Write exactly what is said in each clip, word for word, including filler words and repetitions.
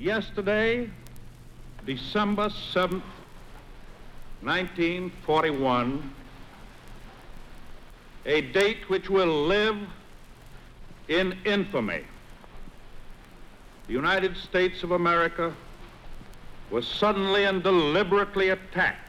Yesterday, December seventh, nineteen forty-one, a date which will live in infamy, the United States of America was suddenly and deliberately attacked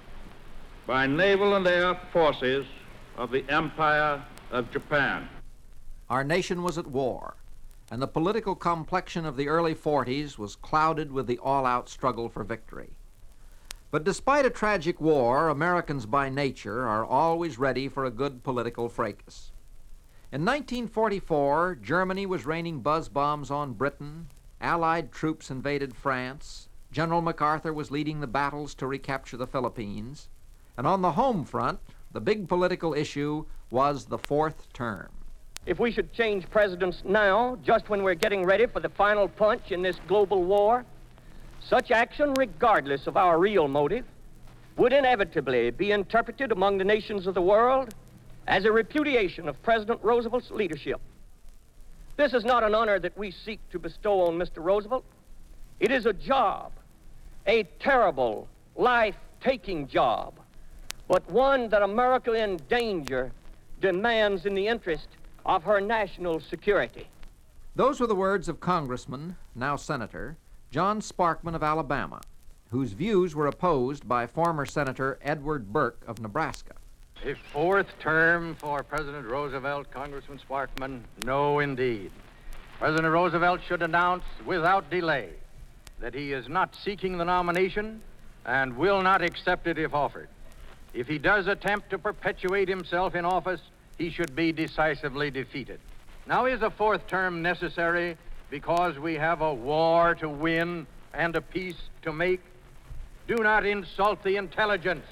by naval and air forces of the Empire of Japan. Our nation was at war, and the political complexion of the early forties was clouded with the all-out struggle for victory. But despite a tragic war, Americans by nature are always ready for a good political fracas. In nineteen forty-four, Germany was raining buzz bombs on Britain, Allied troops invaded France, General MacArthur was leading the battles to recapture the Philippines, and on the home front, the big political issue was the fourth term. If we should change presidents now, just when we're getting ready for the final punch in this global war, such action, regardless of our real motive, would inevitably be interpreted among the nations of the world as a repudiation of President Roosevelt's leadership. This is not an honor that we seek to bestow on Mister Roosevelt. It is a job, a terrible, life-taking job, but one that America in danger demands in the interest of her national security. Those were the words of Congressman, now Senator, John Sparkman of Alabama, whose views were opposed by former Senator Edward Burke of Nebraska. A fourth term for President Roosevelt, Congressman Sparkman? No, indeed. President Roosevelt should announce without delay that he is not seeking the nomination and will not accept it if offered. If he does attempt to perpetuate himself in office, he should be decisively defeated. Now, is a fourth term necessary because we have a war to win and a peace to make? Do not insult the intelligence.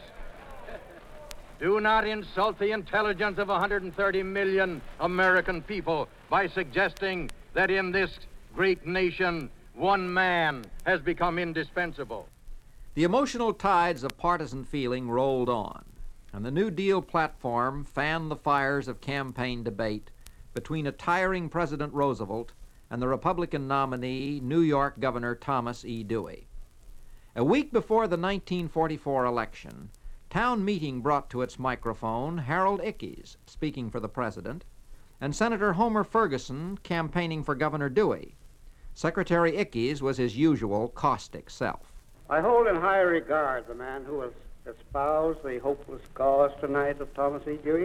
Do not insult the intelligence of one hundred thirty million American people by suggesting that in this great nation, one man has become indispensable. The emotional tides of partisan feeling rolled on, and the New Deal platform fanned the fires of campaign debate between a tiring President Roosevelt and the Republican nominee, New York Governor Thomas E. Dewey. A week before the nineteen forty-four election, Town Meeting brought to its microphone Harold Ickes, speaking for the president, and Senator Homer Ferguson campaigning for Governor Dewey. Secretary Ickes was his usual caustic self. I hold in high regard the man who has espoused the hopeless cause tonight of Thomas E. Dewey,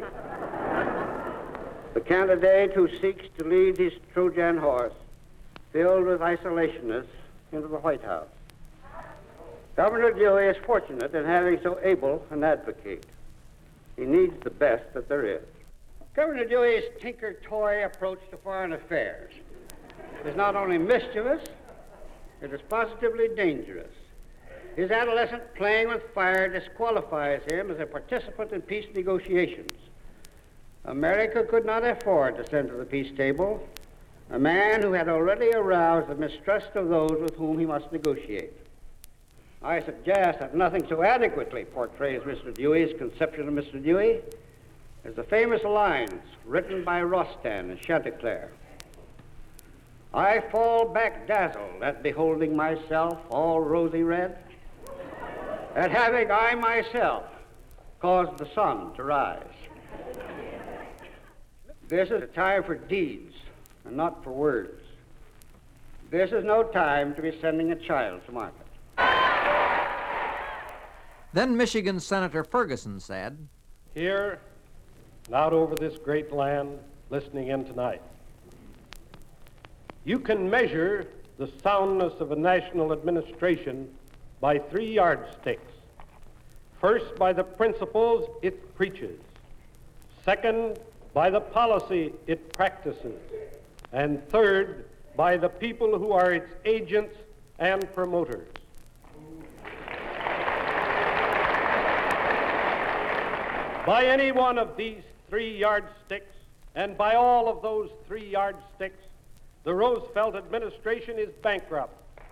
the candidate who seeks to lead his Trojan horse, filled with isolationists, into the White House. Governor Dewey is fortunate in having so able an advocate. He needs the best that there is. Governor Dewey's tinker-toy approach to foreign affairs is not only mischievous, it is positively dangerous. His adolescent playing with fire disqualifies him as a participant in peace negotiations. America could not afford to send to the peace table a man who had already aroused the mistrust of those with whom he must negotiate. I suggest that nothing so adequately portrays Mister Dewey's conception of Mister Dewey as the famous lines written by Rostand in Chanticleer. I fall back dazzled at beholding myself all rosy red, at having I myself caused the sun to rise. This is a time for deeds and not for words. This is no time to be sending a child to market. Then Michigan Senator Ferguson said, Here, and out over this great land, listening in tonight, you can measure the soundness of a national administration by three yardsticks. First, by the principles it preaches. Second, by the policy it practices. And third, by the people who are its agents and promoters. By any one of these three yardsticks, and by all of those three yardsticks, the Roosevelt administration is bankrupt.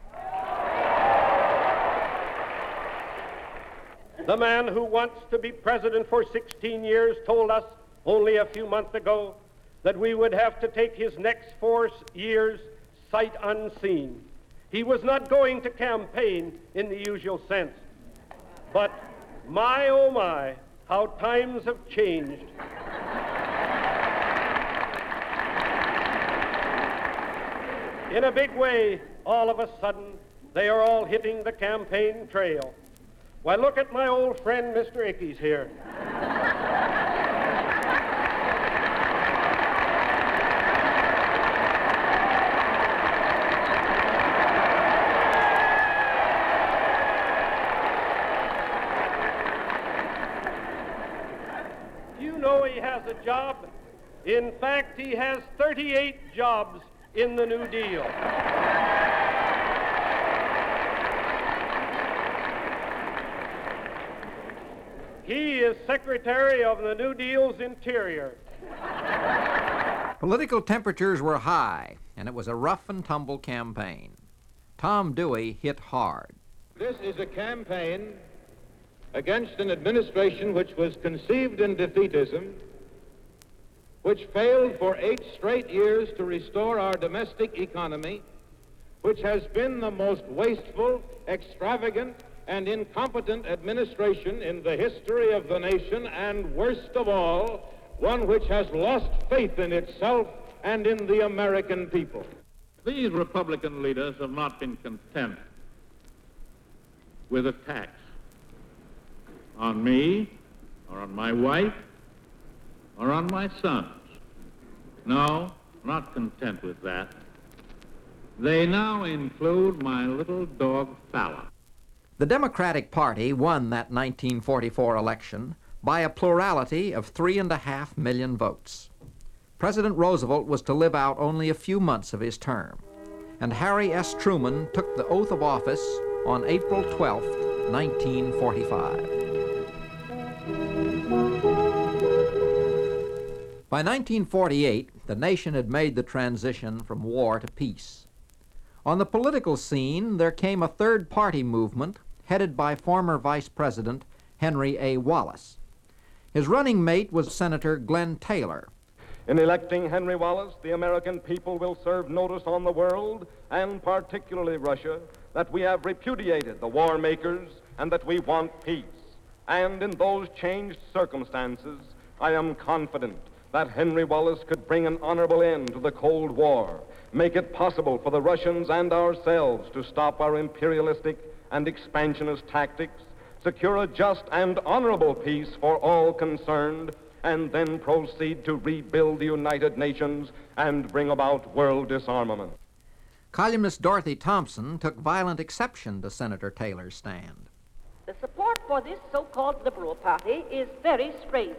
The man who wants to be president for sixteen years told us only a few months ago that we would have to take his next four years sight unseen. He was not going to campaign in the usual sense. But my, oh my, how times have changed. In a big way, all of a sudden, they are all hitting the campaign trail. Why, look at my old friend, Mister Ickes here. You know he has a job. In fact, he has thirty-eight jobs in the New Deal. He is Secretary of the New Deal's Interior. Political temperatures were high, and it was a rough and tumble campaign. Tom Dewey hit hard. This is a campaign against an administration which was conceived in defeatism, which failed for eight straight years to restore our domestic economy, which has been the most wasteful, extravagant, and incompetent administration in the history of the nation, and worst of all, one which has lost faith in itself and in the American people. These Republican leaders have not been content with attacks on me, or on my wife, or on my sons. No, not content with that. They now include my little dog, Fallon. The Democratic Party won that nineteen forty-four election by a plurality of three and a half million votes. President Roosevelt was to live out only a few months of his term, and Harry S. Truman took the oath of office on April twelfth, nineteen forty-five. By nineteen forty-eight, the nation had made the transition from war to peace. On the political scene, there came a third party movement headed by former Vice President Henry A. Wallace. His running mate was Senator Glenn Taylor. In electing Henry Wallace, the American people will serve notice on the world, and particularly Russia, that we have repudiated the war makers and that we want peace. And in those changed circumstances, I am confident that Henry Wallace could bring an honorable end to the Cold War, make it possible for the Russians and ourselves to stop our imperialistic and expansionist tactics, secure a just and honorable peace for all concerned, and then proceed to rebuild the United Nations and bring about world disarmament. Columnist Dorothy Thompson took violent exception to Senator Taylor's stand. The support for this so-called Liberal Party is very strange.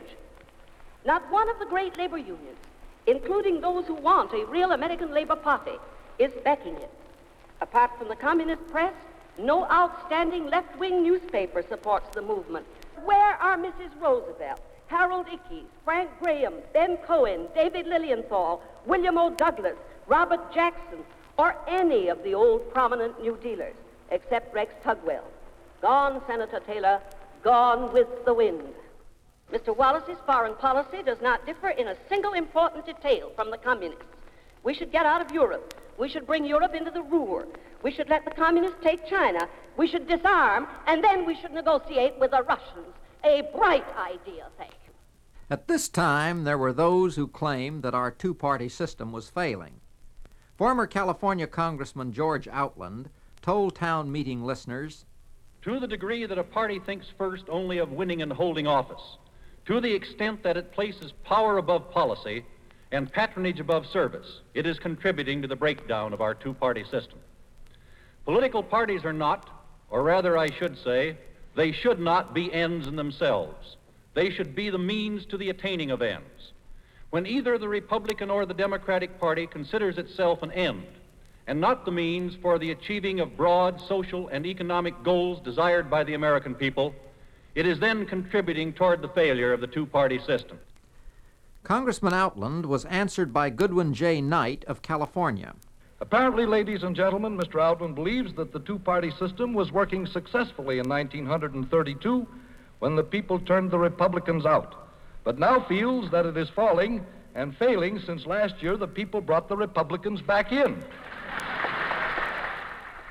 Not one of the great labor unions, including those who want a real American Labor Party, is backing it. Apart from the communist press, no outstanding left-wing newspaper supports the movement. Where are Missus Roosevelt, Harold Ickes, Frank Graham, Ben Cohen, David Lilienthal, William O. Douglas, Robert Jackson, or any of the old prominent New Dealers, except Rex Tugwell? Gone, Senator Taylor, gone with the wind. Mister Wallace's foreign policy does not differ in a single important detail from the communists. We should get out of Europe. We should bring Europe into the Ruhr. We should let the communists take China. We should disarm, and then we should negotiate with the Russians. A bright idea, thank you. At this time, there were those who claimed that our two-party system was failing. Former California Congressman George Outland told town meeting listeners, to the degree that a party thinks first only of winning and holding office, to the extent that it places power above policy and patronage above service, it is contributing to the breakdown of our two-party system. Political parties are not, or rather I should say, they should not be ends in themselves. They should be the means to the attaining of ends. When either the Republican or the Democratic Party considers itself an end, and not the means for the achieving of broad social and economic goals desired by the American people, it is then contributing toward the failure of the two-party system. Congressman Outland was answered by Goodwin J. Knight of California. Apparently, ladies and gentlemen, Mister Outland believes that the two-party system was working successfully in nineteen thirty-two when the people turned the Republicans out, but now feels that it is falling and failing since last year the people brought the Republicans back in.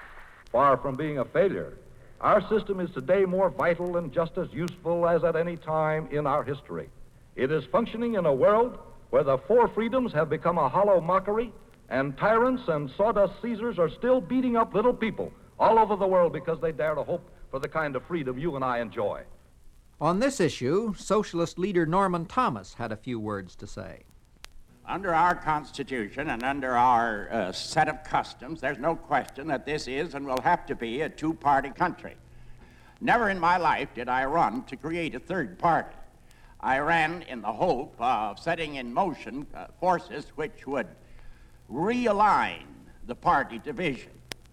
Far from being a failure, our system is today more vital and just as useful as at any time in our history. It is functioning in a world where the four freedoms have become a hollow mockery, and tyrants and sawdust Caesars are still beating up little people all over the world because they dare to hope for the kind of freedom you and I enjoy. On this issue, socialist leader Norman Thomas had a few words to say. Under our Constitution and under our uh, set of customs, there's no question that this is and will have to be a two-party country. Never in my life did I run to create a third party. I ran in the hope of setting in motion uh, forces which would realign the party division.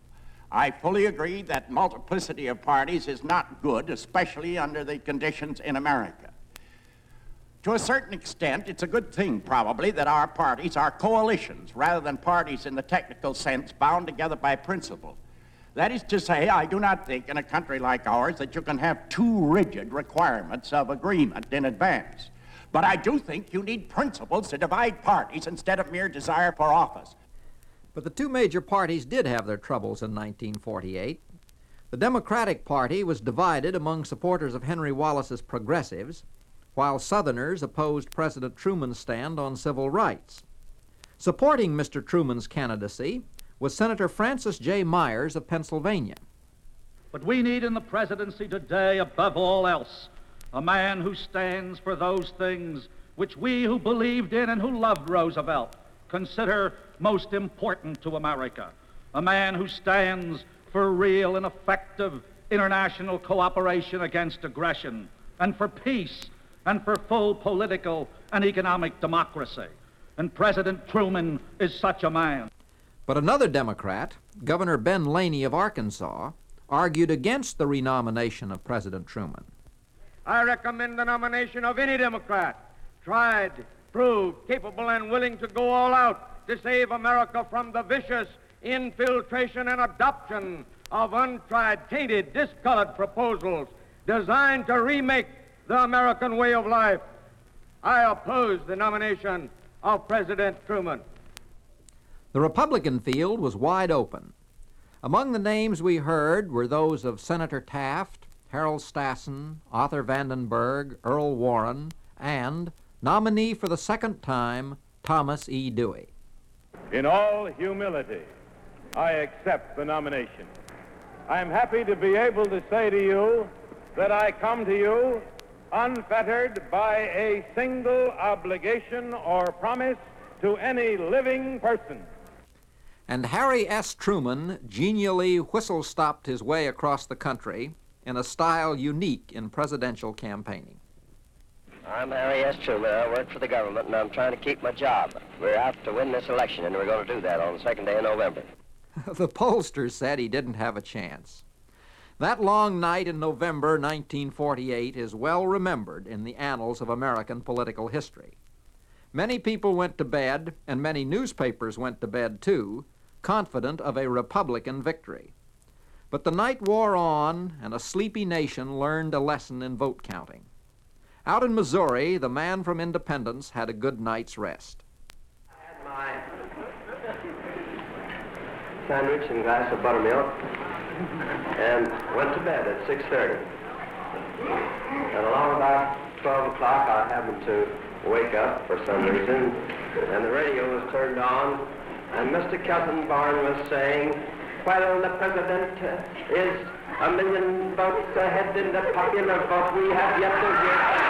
I fully agree that multiplicity of parties is not good, especially under the conditions in America. To a certain extent, it's a good thing, probably, that our parties are coalitions rather than parties in the technical sense bound together by principle. That is to say, I do not think in a country like ours that you can have too rigid requirements of agreement in advance. But I do think you need principles to divide parties instead of mere desire for office. But the two major parties did have their troubles in nineteen forty-eight. The Democratic Party was divided among supporters of Henry Wallace's progressives, while Southerners opposed President Truman's stand on civil rights. Supporting Mister Truman's candidacy was Senator Francis J. Myers of Pennsylvania. But we need in the presidency today, above all else, a man who stands for those things which we who believed in and who loved Roosevelt consider most important to America. A man who stands for real and effective international cooperation against aggression, and for peace, and for full political and economic democracy. And President Truman is such a man. But another Democrat, Governor Ben Laney of Arkansas, argued against the renomination of President Truman. I recommend the nomination of any Democrat, tried, proved, capable, and willing to go all out to save America from the vicious infiltration and adoption of untried, tainted, discolored proposals designed to remake the American way of life. I oppose the nomination of President Truman. The Republican field was wide open. Among the names we heard were those of Senator Taft, Harold Stassen, Arthur Vandenberg, Earl Warren, and, nominee for the second time, Thomas E. Dewey. In all humility, I accept the nomination. I am happy to be able to say to you that I come to you unfettered by a single obligation or promise to any living person. And Harry S. Truman genially whistle-stopped his way across the country in a style unique in presidential campaigning. I'm Harry S. Truman. I work for the government, and I'm trying to keep my job. We're out to win this election, and we're going to do that on the second day of November. The pollsters said he didn't have a chance. That long night in November nineteen forty-eight is well remembered in the annals of American political history. Many people went to bed, and many newspapers went to bed too, confident of a Republican victory. But the night wore on, and a sleepy nation learned a lesson in vote counting. Out in Missouri, the man from Independence had a good night's rest. I had my sandwich and glass of buttermilk and went to bed at six thirty. And along about twelve o'clock, I happened to wake up for some reason, and the radio was turned on, and Mister Kelsenborn was saying, while the president uh, is a million votes ahead in the popular vote, we have yet to hear.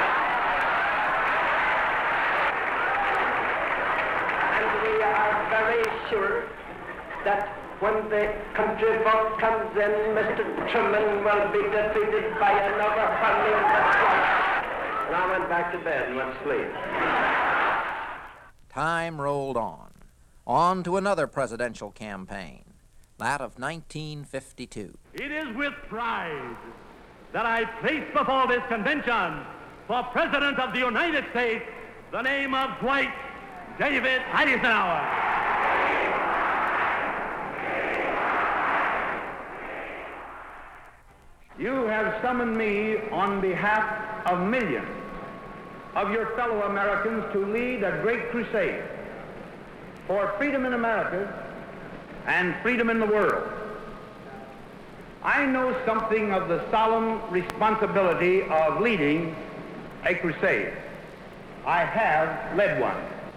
And we are very sure that when the country vote comes in, Mister Truman will be defeated by an overwhelming majority. And I went back to bed and went to sleep. Time rolled on. On to another presidential campaign, that of nineteen fifty-two. It is with pride that I place before this convention for President of the United States the name of Dwight David Eisenhower. You have summoned me on behalf of millions of your fellow Americans to lead a great crusade for freedom in America and freedom in the world. I know something of the solemn responsibility of leading a crusade. I have led one.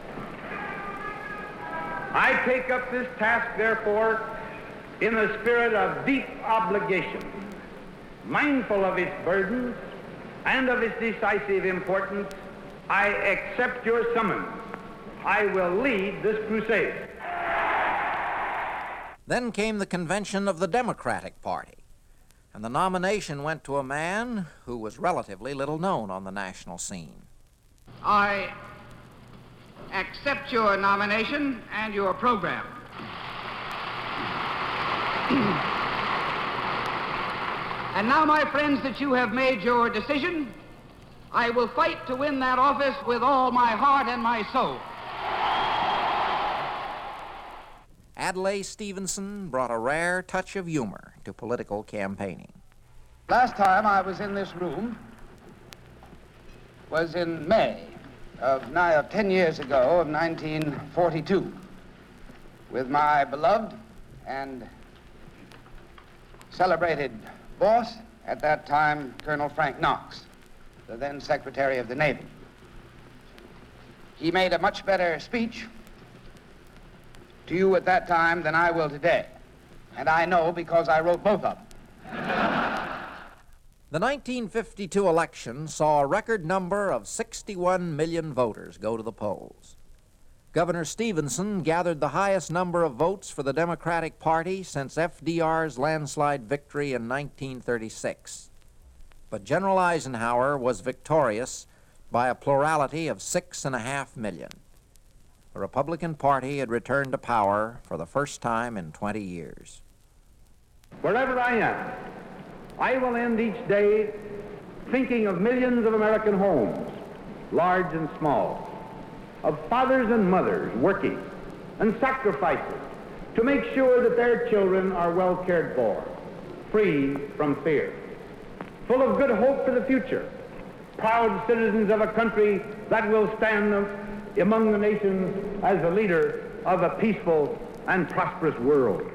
I take up this task, therefore, in a spirit of deep obligation, mindful of its burdens and of its decisive importance. I accept your summons. I will lead this crusade. Then came the convention of the Democratic Party, and the nomination went to a man who was relatively little known on the national scene. I accept your nomination and your program. And now, my friends, that you have made your decision, I will fight to win that office with all my heart and my soul. Adlai Stevenson brought a rare touch of humor to political campaigning. Last time I was in this room was in May of nine or ten years ago of nineteen forty-two with my beloved and celebrated boss at that time, Colonel Frank Knox, the then Secretary of the Navy. He made a much better speech to you at that time than I will today. And I know because I wrote both of them. The nineteen fifty-two election saw a record number of sixty-one million voters go to the polls. Governor Stevenson gathered the highest number of votes for the Democratic Party since F D R's landslide victory in nineteen thirty-six. But General Eisenhower was victorious by a plurality of six and a half million. The Republican Party had returned to power for the first time in twenty years. Wherever I am, I will end each day thinking of millions of American homes, large and small, of fathers and mothers working and sacrificing to make sure that their children are well cared for, free from fear, full of good hope for the future, proud citizens of a country that will stand among the nations as the leader of a peaceful and prosperous world.